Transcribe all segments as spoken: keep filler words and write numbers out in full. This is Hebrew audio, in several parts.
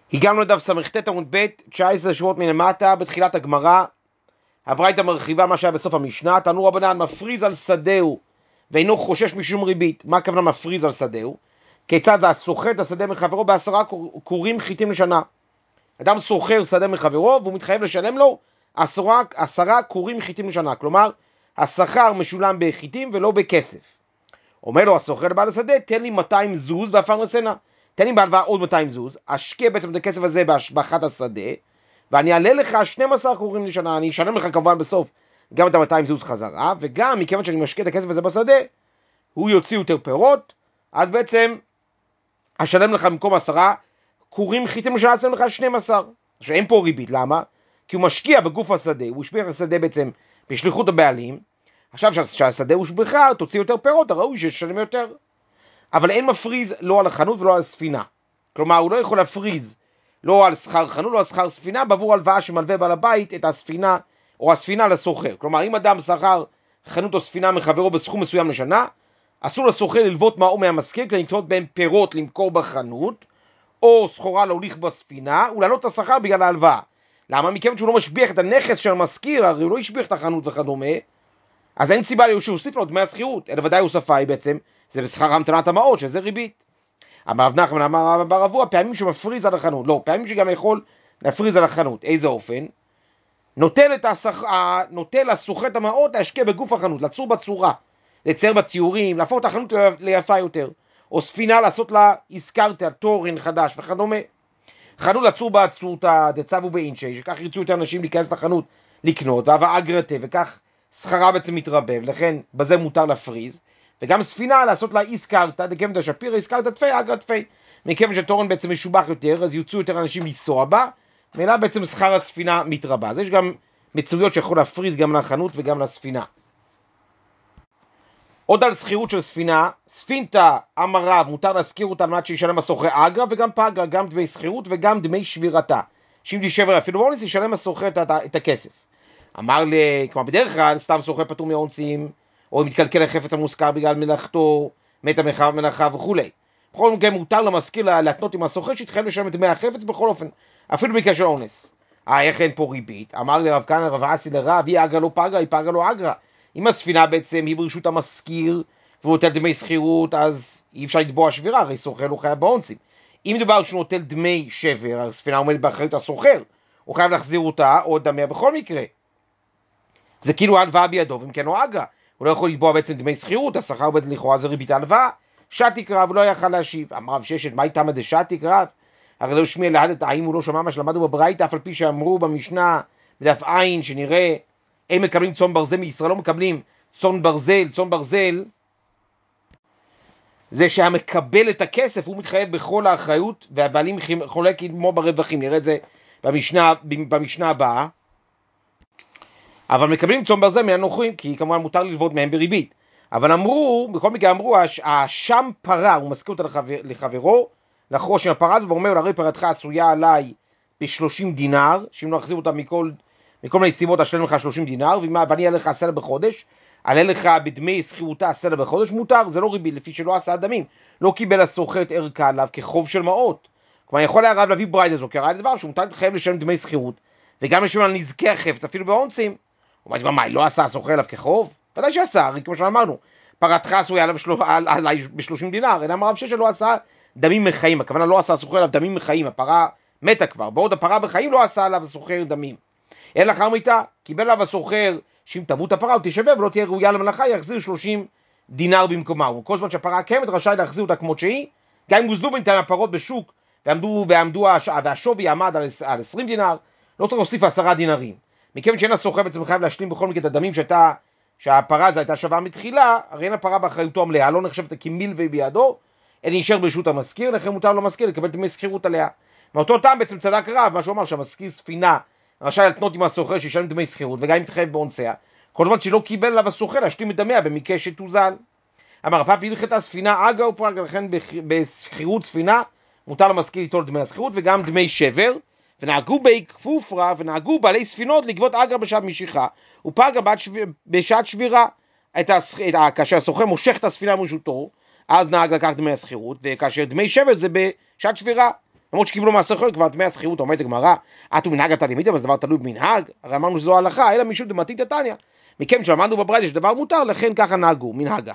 הגענו לדף ס"ט עמוד ב', תשע עשרה שורות מלמטה, בתחילת הגמרא. הברייתא מרחיבה מה שהיה בסוף המשנה. תנו רבנן, מפריז על שדהו ואינו חושש משום ריבית. מה הכוונה מפריז על שדהו? כיצד הסוחר את השדה מחברו בעשרה כורים חיטים לשנה. אדם סוחר שדה מחברו והוא מתחייב לשלם לו עשרה, עשרה כורים חיטים לשנה. כלומר, השכר משולם בחיטים ולא בכסף. אומר לו הסוחר לבעל השדה, תן לי מאתיים זוז ואפרנסנה. תן לי בהלוואה עוד מאתיים זוז, אשקיע בעצם את הכסף הזה בהשבחת השדה, ואני אעלה לך שנים עשר כורים לשנה, אני אשלם לך כמובן בסוף גם את ה-מאתיים זוז חזרה, וגם מכיוון שאני משקיע את הכסף הזה בשדה, הוא יוציא יותר פירות, אז בעצם אשלם לך במקום עשרה כורים חיטים לשנה, אשלם לך שנים עשר. עכשיו אין פה ריבית, למה? כי הוא משקיע בגוף השדה, הוא השביח את השדה בעצם בשליחות הבעלים, עכשיו שהשדה הושבחה, תוציא יותר פירות, הראוי שישלם יותר. אבל אין מפריז לא על החנות ולא על הספינה. כלומר, הוא לא יכול להפריז לא על שכר חנות, לא על שכר ספינה, בעבור הלוואה שמלווה בעל הבית את הספינה, או הספינה לסוחר. כלומר, אם אדם שכר חנות או ספינה מחברו בסכום מסוים לשנה, אסור לסוחר ללוות מהו מהמשכיר, כדי לקנות בהם פירות למכור בחנות, או סחורה להוליך בספינה, ולעלות את השכר בגלל ההלוואה. למה? מכיוון שהוא לא משביח את הנכס של המשכיר, הרי הוא לא ישביח את החנות וכדומה, אז אין סיבה שהוא יוסיף לו דמי השכירות, אלא ודאי הוספה היא בעצם, זה בשכר המתנת המעות, שזה ריבית. אמר רב נחמן, אמר רב רבוע, פעמים שמפריז על החנות, לא, פעמים שגם יכול להפריז על החנות. איזה אופן? נוטל, השכ... נוטל הסוחר את המעות להשקיע בגוף החנות, לצור בצורה, לצייר בציורים, להפוך את החנות ליפה יותר, או ספינה לעשות לה הזכרת, תורן חדש וכדומה. חנות לצור בעצותא דצבו באינשי, שכך ירצו יותר אנשים להיכנס לחנות לקנות, והווה אגרתה, וכך שכרה בעצם מתרבב, לכן בזה מותר להפריז. וגם ספינה לעשות לה איסקרתא, דכיוון דשפירא איסקרתא תפי אגרא תפי. מכיוון שתורן בעצם משובח יותר, אז יוצאו יותר אנשים לנסוע בה, ואלה בעצם שכר הספינה מתרבה. אז יש גם מצויות שיכול להפריז גם לחנות וגם לספינה. עוד על שכירות של ספינה, ספינתא אמר רב, מותר להשכיר אותה על מנת שישלם הסוחר אגרא וגם פגרא, גם דמי שכירות וגם דמי שבירתה. שאם תישבר אפילו באונס, ישלם הסוחר את הכסף. אמר לי, כמו בדרך כלל, סתם סוחר פטור מאונסים, או אם מתקלקל החפץ המושכר בגלל מלאכתו, מת המחב מלאכה וכו'. בכל מקרה מותר למשכיר להתנות עם הסוחר שיתחייב לשלם את דמי החפץ בכל אופן, אפילו במקרה של אונס. אה, איך אין פה ריבית? אמר לי רב כהנא רב אסי לרב, היא אגרא לא פגרא, היא פגרא לא אגרא. אם הספינה בעצם היא ברשות המשכיר, והוא נוטל דמי שכירות, אז אי אפשר לתבוע שבירה, הרי סוחר לא חייב באונסים. אם מדובר שהוא נוטל דמי שבר, הספינה עומדת באחריות הסוחר, הוא חייב להחזיר אותה או דמיה בכל מקרה. זה כאילו ההלוואה בידו, ואם כן הוא אגרא. הוא לא יכול לתבוע בעצם דמי שכירות, השכר עובד לכאורה זה ריבית ההלוואה. שתיק רב לא יכל להשיב. אמר רב ששת, מה איתם עד שתיק רב? הרי לא שמיע להדת, האם הוא לא שמע מה שלמדו בברייתא, אף על פי שאמרו במשנה, בדף עין, שנראה, הם מקבלים צאן ברזל מישראל, לא מקבלים צאן ברזל, צאן ברזל, זה שהמקבל את הכסף, הוא מתחייב בכל האחריות, והבעלים חולק כמו ברווחים, נראה את זה במשנה, במשנה הבאה. אבל מקבלים צאן ברזל מן הנוכרים, כי כמובן מותר ללוות מהם בריבית. אבל אמרו, בכל מקרה אמרו, השם פרה, הוא מזכיר אותה לחבר, לחברו, לחרוש עם הפרה הזו, ואומר לו, הרי פרתך עשויה עליי ב-שלושים דינר, שאם לא אחזיר אותה מכל, מכל מיני סיבות, אשלם לך שלושים דינר, ואני אעלה לך עשרה בחודש, עלה לך בדמי שכירותה עשרה בחודש, מותר, זה לא ריבית, לפי שלא עשה אדמים, לא קיבל הסוחר את ערכה עליו כחוב של מעות. כלומר, יכול היה רב להביא ברייתא הזו, כי הרי דבר שהוא מותר להתחייב לשלם דמי שכירות, וגם לשלם על נזקי החפץ, אפילו באונסים. הוא אומר, מה, לא עשה הסוחר עליו כחוב? ודאי שעשה, הרי כמו שאמרנו, פרתך עשויה עליו ב-שלושים דינר, אלא אמר רב ששת לא עשה דמים מחיים, הכוונה לא עשה הסוחר עליו דמים מחיים, הפרה מתה כבר, בעוד הפרה בחיים לא עשה עליו הסוחר דמים. אלא לאחר מיתה, קיבל עליו הסוחר, שאם תמות הפרה או תשווה ולא תהיה ראויה למלאכה, יחזיר שלושים דינר במקומה. וכל זמן שהפרה קיימת, רשאי להחזיר אותה כמות שהיא, גם אם גוזלו בינתיים הפרות בשוק, ועמדו, ועמדו, והשווי עמד על עשרים דינר, לא צריך להוסיף עשרה דינרים. מכיוון שאין הסוחר בעצם חייב להשלים בכל מקרה את הדמים שהייתה, שהפרה הזו הייתה שווה מתחילה, הרי אין הפרה באחריותו המלאה, לא נחשבת כמילווי בידו, אלא נשאר ברשות המשכיר, לכן מותר למשכיר לקבל דמי שכירות עליה. מאותו טעם בעצם צדק רב, מה שהוא אמר שהמשכיר ספינה רשאי להתנות עם הסוחר שישלם דמי שכירות, וגם אם תחייב באונסיה, כל זמן שלא קיבל עליו הסוחר להשלים את דמיה במקרה שתוזל. אמר הפאפ הלכת הספינה אגרא ופגרא, לכן בשכירות ספינה מותר למשכיר ליטול דמי השכירות וגם דמי שבר. ונהגו בי כפופרא, ונהגו בעלי ספינות לגבות אגרא בשעת משיכה, ופגרא בשעת שבירה. את הס... את ה... כאשר הסוחר מושך את הספינה מרשותו, אז נהג לקח דמי השכירות, וכאשר דמי שבר זה בשעת שבירה. למרות שקיבלו מעשר חול, כבר דמי השכירות, אומרת הגמרא, אתו מנהג התלמידים, אז דבר תלוי במנהג, הרי אמרנו שזו ההלכה, אלא משום דמתית התניא, מכם שלמדנו בברייתא שדבר מותר, לכן ככה נהגו, מנהגה.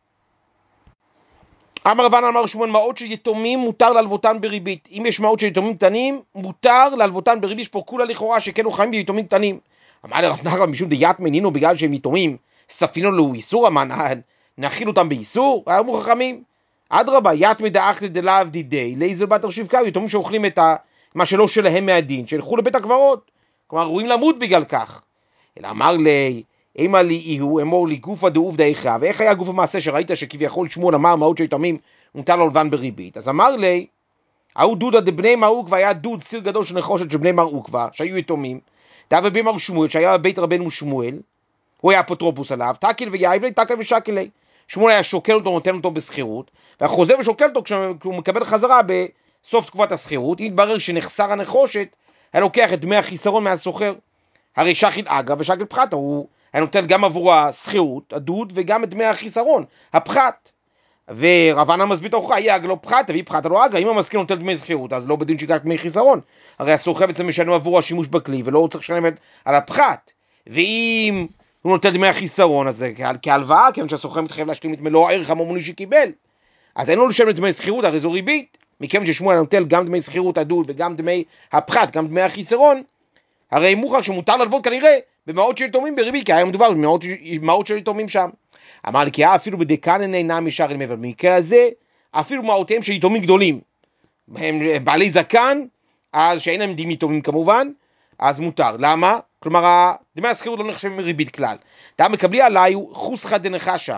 אמר רבן אמר שמואל, מעות של יתומים מותר להלוותן בריבית. אם יש מעות של יתומים קטנים, מותר להלוותן בריבית. יש פה כולה לכאורה שכן הוא חיים ביתומים קטנים. אמר לרב נחמן משום דיית מנינו בגלל שהם יתומים, ספינו לו איסור, אמן, נאכיל אותם באיסור? אמרו חכמים, אדרבה, ית מדאח לדלאו דידי, לאיזו בת הרשיבקה, יתומים שאוכלים את מה שלא שלהם מהדין, שילכו לבית הקברות. כלומר, רואים למות בגלל כך. אלא אמר לי, אימה לי איהו, אמור לי גופה דעובדא איכה, ואיך היה גוף המעשה שראית שכביכול שמואל אמר מעות של יתומים מותר להלוותן בריבית? אז אמר לי, ההוא דודא דבני מר עוקבא, היה דוד סיר גדול של נחושת של בני מר עוקבא, שהיו יתומים, דאבה בן מר שמואל, שהיה בבית רבנו שמואל, הוא היה אפוטרופוס עליו, תקיל ויעיב לי, תקל ושקל לי. שמואל היה שוקל אותו, נותן אותו בשכירות, והחוזר ושוקל אותו כשהוא מקבל חזרה בסוף תקופת השכירות. אם יתברר שנחסר הנחושת, היה לוקח את דמי החיסרון מהסוחר. הרי שקיל אגרא ושקל פחתא, הוא היה נותן גם עבור השכירות, הדוד, וגם את דמי החיסרון, הפחת. ורבנה מסביר את ההוכחה, היא אגרא לא פחתא, והיא פחתא לא אגרא. אם המשכיר נותן דמי שכירות, אז לא בדין שיקח דמי חיסרון. הרי הסוחר בעצם משלם עבור השימוש בכלי, ולא צריך לשלם על הפחת. ואם הוא נותן דמי החיסרון, אז זה כהלוואה, כיוון שהסוחר מתחייב להשלים את מלוא הערך הממוני שקיבל. אז אין לו לשלם את דמי שכירות, הרי זו ריבית. מכיוון ששמואל נוטל גם דמי שכירות הדוד וגם דמי הפחת, גם דמי החיסרון, הרי מוכח שמותר ללוות כנראה במעות של יתומים בריבית, כי היה מדובר במעות של יתומים שם. אמר לי, כי אפילו בדקן אינם משאר מעבר. במקרה הזה, אפילו מעותיהם של יתומים גדולים, הם בעלי זקן, אז שאין להם דין יתומים כמובן, אז מותר. למה? כלומר, דמי השכירות לא נחשבים ריבית כלל. אתה מקבלי עליי חוסחא דנחשא.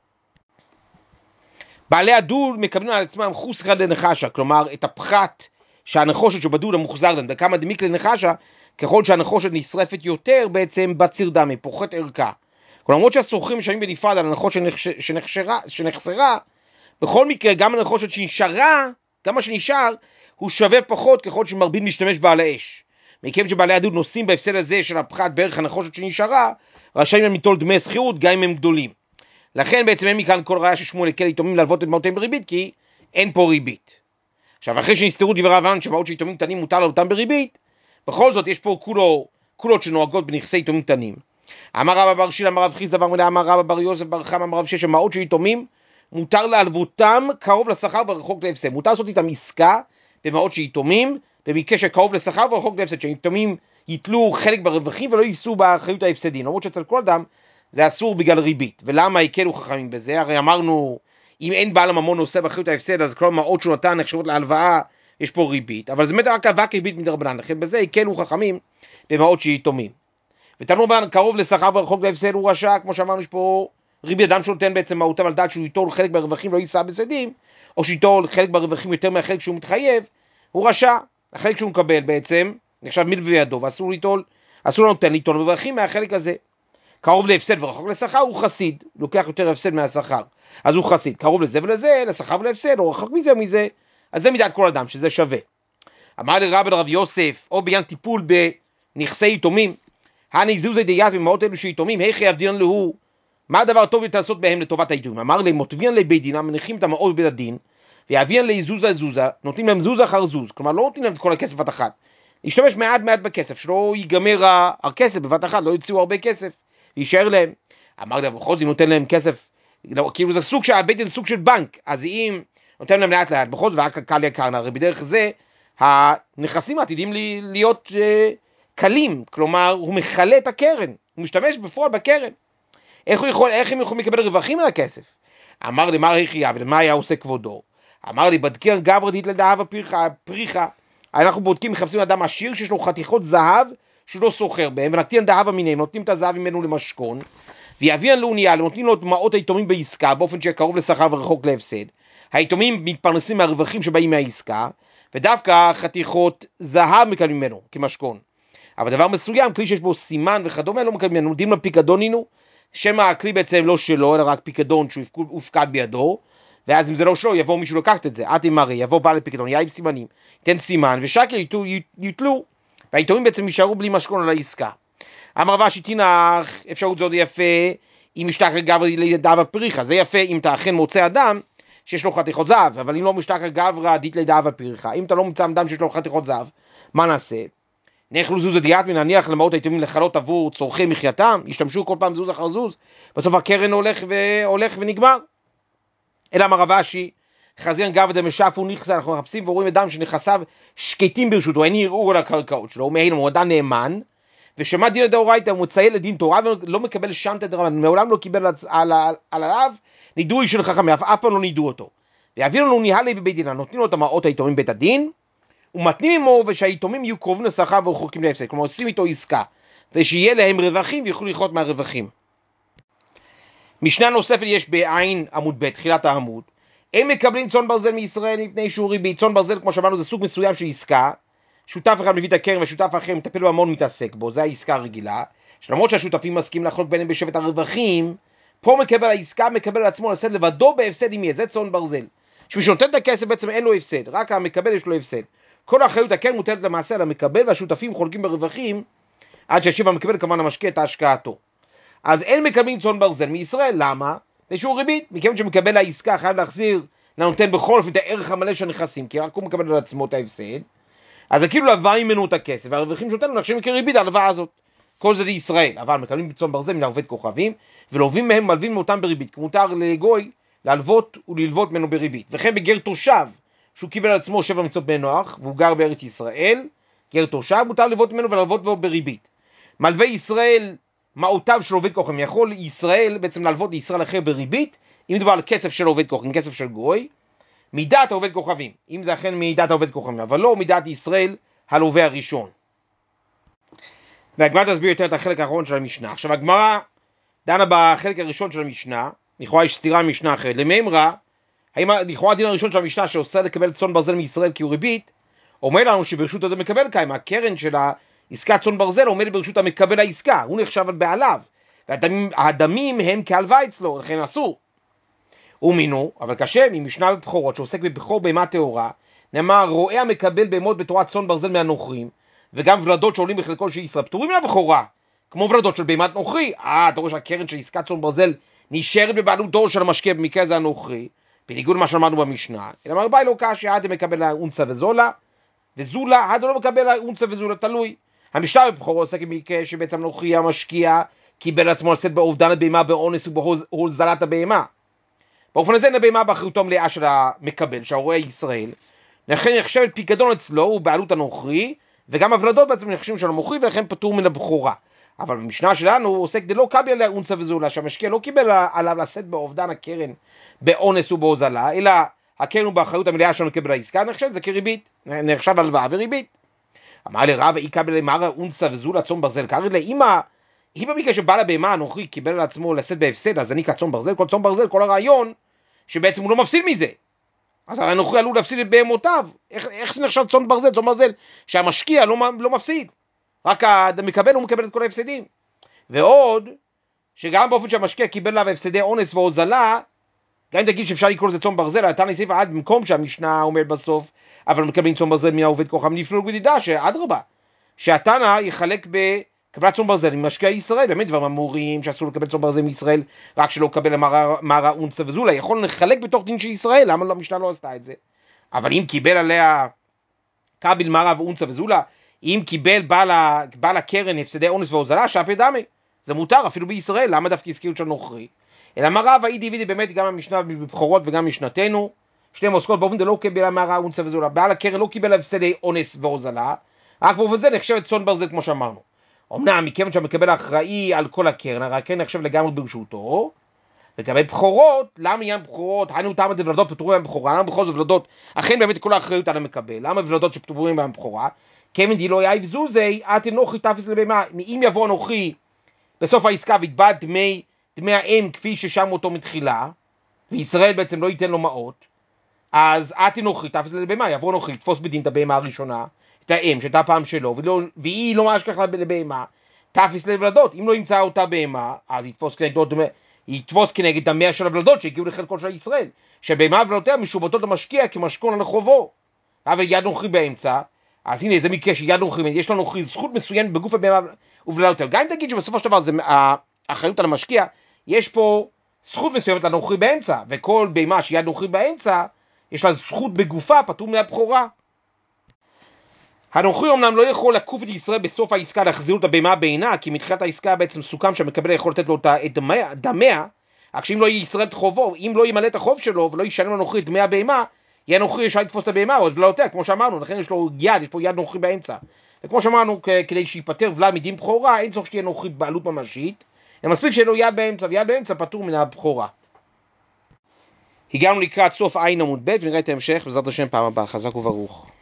בעלי הדוד מקבלים על עצמם חוסחא דנחשא, כלומר את הפחת שהנחושת שבדוד המוחזר להם, וכמה דמיק לנחשא, ככל שהנחושת נשרפת יותר, בעצם בציר דמי, פוחת ערכה. כלומר, למרות שהסוחרים משלמים בנפרד על הנחושת שנחשרה, שנחסרה, בכל מקרה גם הנחושת שנשארה, גם מה שנשאר, הוא שווה פחות ככל שמרבים להשתמש בה על האש. מכיוון שבעלי הדוד נושאים בהפסד הזה של הפחת בערך הנחושת שנשארה, רשאים הם ליטול דמי שכירות גם אם הם גדולים. לכן בעצם אין מכאן כל ראיה ששמואל הקל יתומים להלוות את מעותיהם בריבית, כי אין פה ריבית. עכשיו, אחרי שנסתרו דברי רבנן שמעות שיתומים קטנים מותר להלוותם בריבית, בכל זאת יש פה כולו, כולות שנוהגות בנכסי יתומים קטנים. אמר רבא בר שילה, אמר רב חיסדא בר מלאה, אמר רבא בר יוסף בר חמא, אמר רב ששת, מעות של יתומים מותר להלוותם קרוב לשכר ורחוק להפסד. מותר לעשות איתם עסקה במעות של יתומים, במקרה שקרוב לשכר ורחוק להפסד, שיתומים יתלו חלק ברווחים ולא יישאו באחריות ההפסדים. למרות שאצל כל אדם זה אסור בגלל ריבית. ולמה הקלו חכמים בזה? הרי אמרנו, אם אין בעל הממון נושא באחריות ההפסד, אז כל מעות שהוא נתן נחשבות להלוואה, יש פה ריבית. אבל זה באמת רק אבק ריבית מדרבנן. לכן בזה הקלו חכמים במעות של יתומים. ותנו בן קרוב לשכר ורחוק להפסד הוא רשע, כמו שאמרנו, יש פה ריבית. אדם שנותן בעצם מהותם על דעת שהוא ייטול חלק ברווחים ולא יישא בהפסדים, או שייטול חלק ברווחים יותר מהחלק שהוא מתחייב, הוא רשע. החלק שהוא מקבל בעצם נחשב מיל בידו, ואסור ליטול, אסור לנותן ליטול ברווחים מהחלק הזה. קרוב להפסד ורחוק לשכר הוא חסיד, לוקח יותר הפסד מהשכר, אז הוא חסיד. קרוב לזה ולזה, לשכר ולהפסד, או רחוק מזה ומזה, אז זה מידת כל אדם, שזה שווה. אמר לי רבי רב יוסף, או בעניין טיפול בנכסי יתומים, הני זוזי דיית במעות אלו שיתומים, היכי יבדינן לו, מה הדבר הטוב יותר לעשות בהם לטובת היתומים? אמר לי, מוטביין לבית דין, מניחים את המעות בבית הדין, ויביאן לי זוזה זוזה, נותנים להם זוז אחר זוז, כלומר לא נותנים להם את כל הכסף בבת אחת, להשתמש מעט מעט בכסף, שלא ייגמר הכסף בבת אחת, לא יוציאו הרבה כסף, וישאר להם. אמר לי, בכל זאת נותן להם כסף, כאילו זה סוג שהבית דין סוג של בנק, אז אם נותן להם לאט לאט, בכל זאת והיה קל יקר, הרי בדרך זה, הנכסים עתידים להיות אה, קלים, כלומר הוא מחלה את הקרן, הוא משתמש בפועל בקרן. איך, הוא יכול, איך הם יכולים לקבל רווחים על הכסף? אמר לי, מה ריחיה, ומה היה עושה כבודו? אמר לי, בדקר גברדית לדאב הפריחה, אנחנו בודקים, מחפשים אדם עשיר שיש לו חתיכות זהב שלא סוחר בהם, ונקטין דאב המיניהם, נותנים את הזהב ממנו למשכון, ויביאן לו ניהל, נותנים לו את מעות היתומים בעסקה, באופן שקרוב לשכר ורחוק להפסד. היתומים מתפרנסים מהרווחים שבאים מהעסקה, ודווקא חתיכות זהב מקבלים ממנו כמשכון. אבל דבר מסוים, כלי שיש בו סימן וכדומה, לא מקבלים ממנו, נותנים לפיקדון אינו, שם הכלי בעצם לא שלו, אלא רק פיקדון שהוא הופקד בידו, ואז אם זה לא שלו, יבוא מישהו לקחת את זה, עתי מרי, יבוא בעל לפיקדון, יאיב סימנים, ייתן סימן, ושקל יוטלו, והיתומים בעצם יישארו בלי משכון על העסקה. אמר רבא שתינך, אפשרות זאת יפה, אם משתחרר גבר לידיו הפריחה, זה יפה אם אתה אכן מוצא אדם, שיש לו חתיכות זהב, אבל אם לא משתכר גברא דית לדאבה פרחה, אם אתה לא מצא אדם שיש לו חתיכות זהב, מה נעשה? נאכלו זוז דיאט מנניח למאות היתומים לחלות עבור צורכי מחייתם, ישתמשו כל פעם זוז אחר זוז, בסוף הקרן הולך והולך ונגמר. אלא אמר רב אשי, חזיר גב דמשף ונכסה, אנחנו מחפשים ורואים אדם שנכסיו שקטים ברשותו, אין ערעור על הקרקעות שלו, מהין הוא אדם נאמן, ושמע דין דאורייתא, הוא מציין לדין תורה ולא מקבל שמת דרבנן, מעולם לא קיבל עליו נידוי של חכמים, אף פעם לא נידו אותו. ויעביר לנו ניהלי בבית דין, נותנים לו את המעות היתומים בית הדין, ומתנים עמו ושהיתומים יהיו קרובים לשכר ורחוקים להפסד, כלומר עושים איתו עסקה, ושיהיה להם רווחים ויוכלו לחיות מהרווחים. משנה נוספת יש בעין עמוד ב', תחילת העמוד, הם מקבלים צאן ברזל מישראל מפני שהוא ריבית. צאן ברזל, כמו שאמרנו, זה סוג מסוים של עסקה, שותף אחד מביא את הקרן ושותף אחר מטפל בממון מתעסק בו, זה העסקה הרגילה, שלמרות שהשותפים מסכים לחלוק ביניהם בשבט הרווחים, פה מקבל העסקה, מקבל על עצמו לשאת לבדו בהפסד עם יהיה, זה צאן ברזל. שמי שנותן את הכסף בעצם אין לו הפסד, רק המקבל יש לו הפסד. כל האחריות הקרן מוטלת למעשה על המקבל, והשותפים חולקים ברווחים, עד שישיב המקבל כמובן המשקיע את ההשקעתו. אז אין מקבלים צאן ברזל מישראל, למה? שהוא ריבית, מכיוון שמקבל העסקה חייב להחזיר לנותן בכל אופן את הערך המלא של הנכסים, כי רק הוא מקבל על עצמו את ההפסד, אז זה כאילו לווה ממנו את הכסף, והרווחים שנותן נחשבים כריבית הלוואה הזאת. כל זה לישראל, אבל מקבלים צאן ברזל מן עובד כוכבים, ולווים מהם מלווים מאותם בריבית, כי מותר לגוי להלוות וללוות ממנו בריבית. וכן בגר תושב, שהוא קיבל על עצמו שבע מצוות בני נוח, והוא גר בארץ ישראל, גר תושב, מותר ללוות ממנו וללוות בו בריבית. מלווה ישראל מעותיו של עובד כוכבים, יכול ישראל בעצם להלוות לישראל אחר בריבית, אם מדובר על כסף של עובד כוכבים, כסף של גוי, מידת העובד כוכבים, אם זה אכן מידת העובד כוכבים, אבל לא מידת ישראל הלווה הראשון. והגמרא תסביר יותר את החלק האחרון של המשנה. עכשיו הגמרא דנה בחלק הראשון של המשנה, לכאורה יש סתירה משנה אחרת, לממרא, האם לכאורה הדין הראשון של המשנה שעושה לקבל צאן ברזל מישראל כי הוא ריבית, אומר לנו שברשות הזה מקבל קיים, הקרן של העסקת צאן ברזל עומדת ברשות המקבל העסקה, הוא נחשב על בעליו, והדמים הם כהלוואה אצלו, לכן אסור. ומינו, אבל קשה, ממשנה בבחורות שעוסק בבחור בהמה טהורה, נאמר רואה המקבל בהמות בתורת צאן ברזל מהנוכרים, וגם ולדות שעולים בחלקו של ישראל, פטורים מהבחורה, כמו ולדות של בהמת נוכרי. אה, אתה רואה שהקרן של עסקת צאן ברזל נשארת בבעלותו של המשקיע, במקרה הזה הנוכרי, בניגוד למה שאמרנו במשנה. אלא מרבה לא קשה, עד מקבל אונצה וזולה, וזולה, עד לא מקבל אונצה וזולה, תלוי. המשנה בבחורות עוסק במקרה שבעצם נוכרי המשקיע קיבל עצמו לשאת באובדן הבהמה, באונס ובהוזלת הבהמה. באופן הזה אין הבהמה באחריותו המלאה של המקבל, שהרואה ישראל, לכן נחשבת פיקדון אצלו, הוא בעלות הנוכרי, וגם הוולדות בעצם נחשבים של המוכרי, ולכן פטור מן הבכורה. אבל במשנה שלנו הוא עוסק דלא קבל עליה אונצה וזולה, שהמשקיע לא קיבל עליו לשאת באובדן הקרן באונס ובהוזלה, אלא הקרן הוא באחריות המלאה של מקבל העסקה, נחשב זה כריבית, נחשב הלוואה וריבית. אמר לי רב, אי קבל למערה אונצה וזולה צאן ברזל, קרא לי, אמא, אם במקרה שבעל הבהמה הנוכרי קיבל על עצמו לשאת בהפסד, אז אני כצאן ברזל, כל צאן ברזל, כל הרעיון שבעצם הוא לא מפסיד מזה. אז הנוכרי עלול להפסיד את בהמותיו. איך, איך זה נחשב צאן ברזל? צאן ברזל שהמשקיע לא, לא מפסיד. רק המקבל הוא מקבל את כל ההפסדים. ועוד, שגם באופן שהמשקיע קיבל לה בהפסדי אונס והוזלה, גם אם תגיד שאפשר לקרוא לזה צאן ברזל, אתה נסיף עד במקום שהמשנה אומרת בסוף, אבל מקבלים צאן ברזל מהעובד כוכב נפלו גדידה, שאדרבה, שהתנא יחלק ב... קבלת צאן ברזל עם משקיע ישראל, באמת דברים אמורים שאסור לקבל צאן ברזל מישראל, רק שלא קבל מערה אונצה וזולה, יכול לחלק בתוך דין של ישראל, למה המשנה לא עשתה את זה? אבל אם קיבל עליה קבל מערה ואונצה וזולה, אם קיבל בעל, בעל הקרן הפסדי אונס והוזלה, שפי דמי, זה מותר אפילו בישראל, למה דווקא הזכירו של נוכרי? אלא מה רב, האי דיווידי באמת גם המשנה בבחורות וגם משנתנו, שני מוסקות באופן זה לא קיבל מערה אונצה וזולה, בעל הקרן לא קיבל הפסדי אונס והוזלה, רק באופן זה נחשב צאן ברזל כמו שאמרנו. אמנם מכיוון שהמקבל האחראי על כל הקרן, הרי הקרן נחשב לגמרי ברשותו, לגבי בחורות, למה עניין בחורות, היינו טעם את ולדות פטורים מהבחורה, למה בכל זאת ולדות, אכן באמת כל האחריות על המקבל, למה ולדות שפטורים מהבחורה, כיוון דילו יאיב זוזי, עתי נוכי תפס לבהמה, אם יבוא הנוכי בסוף העסקה ויתבע דמי, דמי האם כפי ששם אותו מתחילה, וישראל בעצם לא ייתן לו מעות, אז עתי נוכי תפס לבהמה, יבוא נוכי, תפוס בדין את הבהמה הראשונה, את האם, שהייתה פעם שלו, ולא, והיא לא ממש ככה לבהמה, תפיס לוולדות. אם לא ימצא אותה בהמה, אז יתפוס כנגד, יתפוס כנגד המאה של הוולדות שהגיעו לחלקו של ישראל, שבהמה וולדותיה משובטות למשקיע כמשכון על חובו. אבל יד נוכרי באמצע, אז הנה זה מקרה שיד נוכרי, יש לנו נוכרי זכות מסוימת בגוף הבהמה וולדותיה. גם אם תגיד שבסופו של דבר זה האחריות על המשקיע, יש פה זכות מסוימת לנוכרי באמצע, וכל בהמה שיד נוכרי באמצע, יש לה זכות בגופה, פטור מהבכורה. הנוכרי אומנם לא יכול לקוף את ישראל בסוף העסקה להחזיר את הבהמה בעינה, כי מתחילת העסקה בעצם סוכם שהמקבל יכול לתת לו את דמיה, דמיה, רק שאם לא יהיה ישראל את חובו, אם לא ימלא את החוב שלו ולא ישלם לנוכרי את דמי הבהמה, יהיה נוכרי ישר לתפוס את הבהמה, או לא יותר, כמו שאמרנו, לכן יש לו יד, יש פה יד נוכרי באמצע. וכמו שאמרנו, כדי שיפטר ולא מדין בכורה, אין צורך שתהיה נוכרי בעלות ממשית, מספיק שיהיה לו יד באמצע, ויד באמצע פטור מן הבכורה. הגענו לקראת סוף עין עמוד ב' ונראה את ההמשך בעזרת השם פעם הבאה. חזק וברוך.